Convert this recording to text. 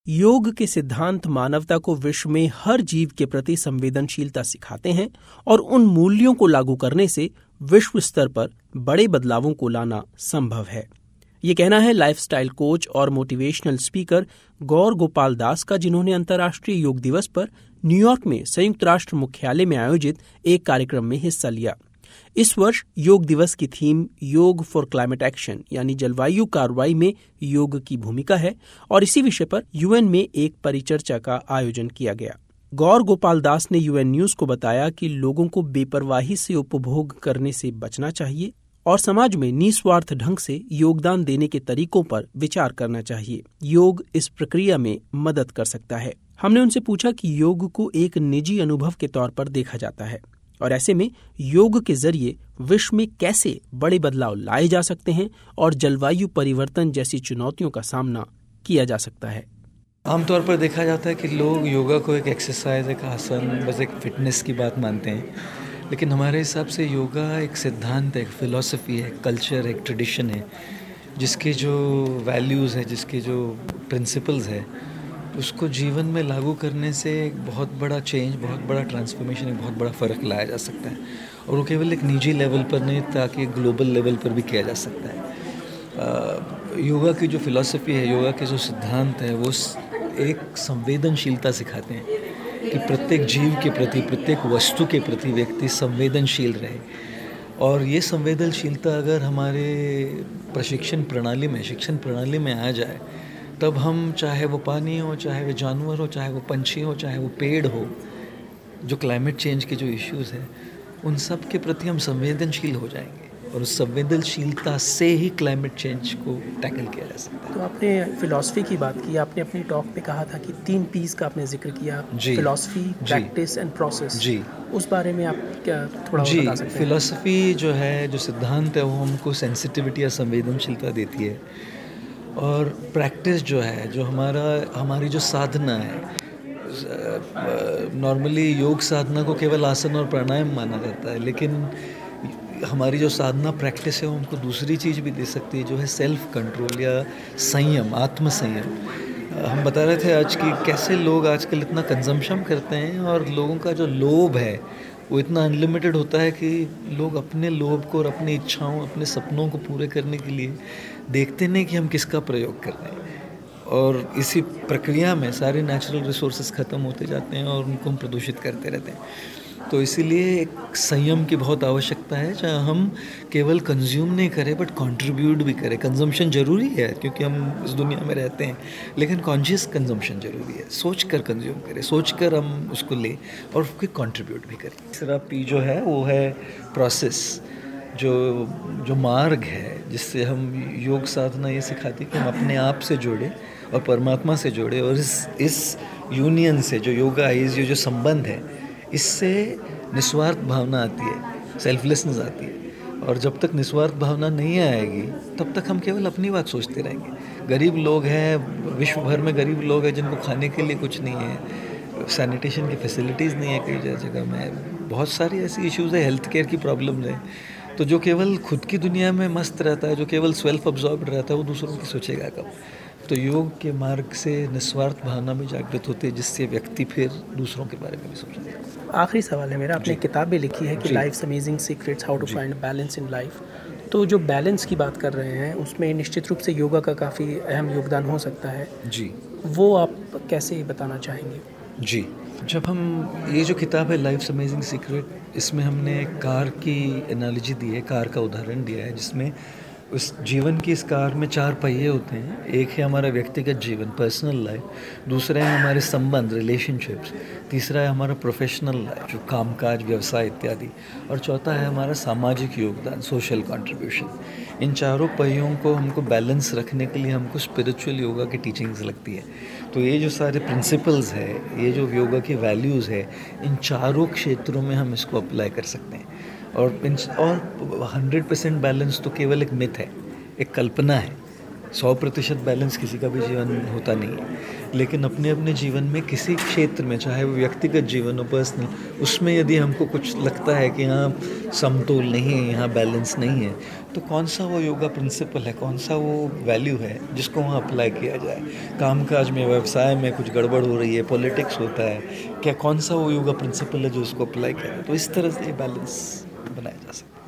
योग के सिद्धांत मानवता को विश्व में हर जीव के प्रति संवेदनशीलता सिखाते हैं और उन मूल्यों को लागू करने से विश्व स्तर पर बड़े बदलावों को लाना संभव है। ये कहना है लाइफस्टाइल कोच और मोटिवेशनल स्पीकर गौर गोपाल दास का, जिन्होंने अंतर्राष्ट्रीय योग दिवस पर न्यूयॉर्क में संयुक्त राष्ट्र मुख्यालय में आयोजित एक कार्यक्रम में हिस्सा लिया। इस वर्ष योग दिवस की थीम योग फॉर क्लाइमेट एक्शन यानी जलवायु कार्रवाई में योग की भूमिका है और इसी विषय पर यूएन में एक परिचर्चा का आयोजन किया गया। गौर गोपाल दास ने यूएन न्यूज को बताया कि लोगों को बेपरवाही से उपभोग करने से बचना चाहिए और समाज में निस्वार्थ ढंग से योगदान देने के तरीकों पर विचार करना चाहिए। योग इस प्रक्रिया में मदद कर सकता है। हमने उनसे पूछा कि योग को एक निजी अनुभव के तौर पर देखा जाता है और ऐसे में योग के जरिए विश्व में कैसे बड़े बदलाव लाए जा सकते हैं और जलवायु परिवर्तन जैसी चुनौतियों का सामना किया जा सकता है। आमतौर पर देखा जाता है कि लोग योगा को एक एक्सरसाइज, एक आसन, बस एक फिटनेस की बात मानते हैं, लेकिन हमारे हिसाब से योगा एक सिद्धांत है, एक फिलॉसफी है, कल्चर, एक ट्रेडिशन है, जिसके जो वैल्यूज़ हैं, जिसके जो प्रिंसिपल्स है, उसको जीवन में लागू करने से एक बहुत बड़ा चेंज, बहुत बड़ा ट्रांसफॉर्मेशन, एक बहुत बड़ा फ़र्क लाया जा सकता है। और वो केवल एक निजी लेवल पर नहीं, ताकि ग्लोबल लेवल पर भी किया जा सकता है। योगा की जो फिलॉसफी है, योगा के जो सिद्धांत है, वो एक संवेदनशीलता सिखाते हैं कि प्रत्येक जीव के प्रति, प्रत्येक वस्तु के प्रति व्यक्ति संवेदनशील रहे। और ये संवेदनशीलता अगर हमारे प्रशिक्षण प्रणाली में, शिक्षण प्रणाली में आ जाए, तब हम, चाहे वो पानी हो, चाहे वो जानवर हो, चाहे वो पंछी हो, चाहे वो पेड़ हो, जो क्लाइमेट चेंज के जो इश्यूज़ हैं, उन सब के प्रति हम संवेदनशील हो जाएंगे और उस संवेदनशीलता से ही क्लाइमेट चेंज को टैकल किया जा सकता है। तो आपने फिलॉसफी की बात की, आपने अपनी टॉक पे कहा था कि 3 P's का आपने जिक्र किया, फिलॉसफी, प्रैक्टिस एंड प्रोसेस। जी, उस बारे में आप क्या थोड़ा जी बता सकते हैं? फिलॉसफी जो है, जो सिद्धांत है, वो हमको सेंसिटिविटी या संवेदनशीलता देती है। और प्रैक्टिस जो है, जो हमारी जो साधना है, नॉर्मली योग साधना को केवल आसन और प्राणायाम माना जाता है, लेकिन हमारी जो साधना प्रैक्टिस है वो हमको दूसरी चीज़ भी दे सकती है, जो है सेल्फ कंट्रोल या संयम, आत्म संयम। हम बता रहे थे आज कि कैसे लोग आजकल इतना कंजम्पशन करते हैं और लोगों का जो लोभ है वो इतना अनलिमिटेड होता है कि लोग अपने लोभ को और अपनी इच्छाओं, अपने सपनों को पूरे करने के लिए देखते नहीं कि हम किसका प्रयोग कर रहे हैं। और इसी प्रक्रिया में सारे नेचुरल रिसोर्सेज ख़त्म होते जाते हैं और उनको हम प्रदूषित करते रहते हैं। तो इसीलिए एक संयम की बहुत आवश्यकता है, जहाँ हम केवल कंज्यूम नहीं करें बट कंट्रीब्यूट भी करें। कंजम्पशन ज़रूरी है क्योंकि हम इस दुनिया में रहते हैं, लेकिन कॉन्शियस कंजम्पशन ज़रूरी है। सोच कर कंज्यूम करें, सोच कर हम उसको लें और उसको कंट्रीब्यूट भी करें। तीसरा P जो है वो है प्रोसेस, जो मार्ग है जिससे हम, योग साधना ये सिखाती है कि हम अपने आप से जुड़े और परमात्मा से जुड़े और इस यूनियन से, जो योगा इस जो संबंध है, इससे निस्वार्थ भावना आती है, सेल्फलेसनेस आती है। और जब तक निस्वार्थ भावना नहीं आएगी तब तक हम केवल अपनी बात सोचते रहेंगे। गरीब लोग हैं, विश्व भर में गरीब लोग हैं जिनको खाने के लिए कुछ नहीं है, सैनिटेशन की फैसिलिटीज़ नहीं है कई जगह में, बहुत सारी ऐसी इश्यूज़ है, हेल्थ केयर की प्रॉब्लम्स हैं। तो जो केवल खुद की दुनिया में मस्त रहता है, जो केवल सेल्फ अब्जॉर्ब्ड रहता है, वो दूसरों की सोचेगा कब? तो योग के मार्ग से निस्वार्थ भावना भी जागृत होती है, जिससे व्यक्ति फिर दूसरों के बारे में भी सोचेगा। आखिरी सवाल है मेरा, आपने किताब भी लिखी है कि life's amazing secrets, how to find balance in life. तो जो बैलेंस की बात कर रहे हैं उसमें निश्चित रूप से योगा का काफ़ी अहम योगदान हो सकता है जी, वो आप कैसे बताना चाहेंगे? जी, जब हम, ये जो किताब है लाइफ्स अमेजिंग सीक्रेट, इसमें हमने कार की एनालॉजी दी है, कार का उदाहरण दिया है, जिसमें उस जीवन की इस कार में 4 पहिए होते हैं। एक है हमारा व्यक्तिगत जीवन, पर्सनल लाइफ, दूसरा है हमारे संबंध, रिलेशनशिप्स, तीसरा है हमारा प्रोफेशनल लाइफ, जो कामकाज, व्यवसाय इत्यादि, और चौथा है हमारा सामाजिक योगदान, सोशल कंट्रीब्यूशन। इन चारों पहियों को हमको बैलेंस रखने के लिए हमको स्पिरिचुअल योगा की टीचिंग्स लगती है। तो ये जो सारे प्रिंसिपल्स है, ये जो योगा की वैल्यूज़ है, इन चारों क्षेत्रों में हम इसको अप्लाई कर सकते हैं। और 100% बैलेंस तो केवल एक मिथ है, एक कल्पना है। 100% बैलेंस किसी का भी जीवन होता नहीं है, लेकिन अपने अपने जीवन में किसी क्षेत्र में, चाहे वो व्यक्तिगत जीवन हो, पर्सनल, उसमें यदि हमको कुछ लगता है कि यहाँ समतोल नहीं है, यहाँ बैलेंस नहीं है, तो कौन सा वो योगा प्रिंसिपल है, कौन सा वो वैल्यू है जिसको वहाँ अप्लाई किया जाए। कामकाज में, व्यवसाय में कुछ गड़बड़ हो रही है, पॉलिटिक्स होता है, क्या कौन सा वो योगा प्रिंसिपल है जो उसको अप्लाई करें। तो इस तरह से ये बैलेंस बनाया जा सकता है।